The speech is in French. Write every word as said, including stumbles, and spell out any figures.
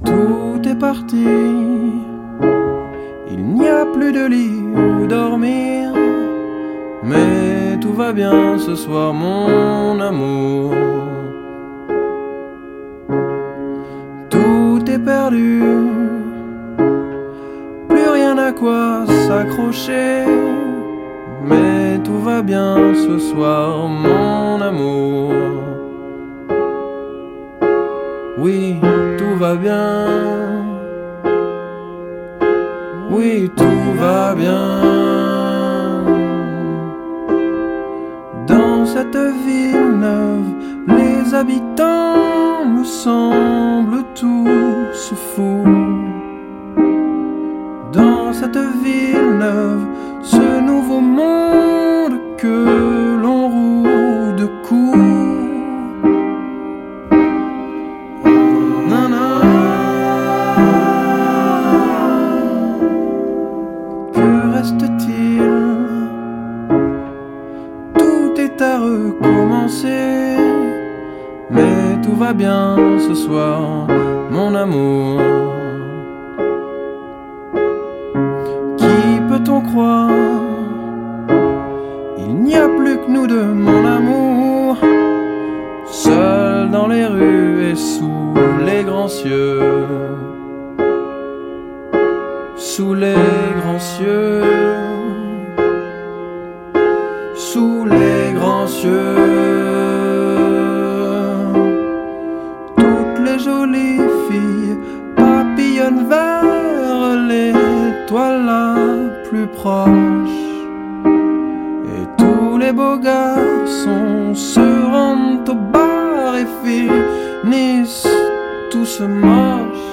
Tout est parti, il n'y a plus de lit où dormir, mais tout va bien ce soir mon amour. Tout est perdu, plus rien à quoi s'accrocher, mais tout va bien ce soir mon amour. Oui, tout va bien. Oui, tout va bien. Dans cette ville neuve, les habitants me semblent tous fous. Dans cette ville neuve, ce nouveau monde que l'on roule de coups. Tout est à recommencer, mais tout va bien ce soir, mon amour. Qui peut-on croire? Il n'y a plus que nous deux, mon amour, seuls dans les rues et sous les grands cieux. Sous les grands cieux, sous les grands cieux, toutes les jolies filles papillonnent vers l'étoile la plus proche, et tous les beaux garçons se rendent au bar et finissent tous moches.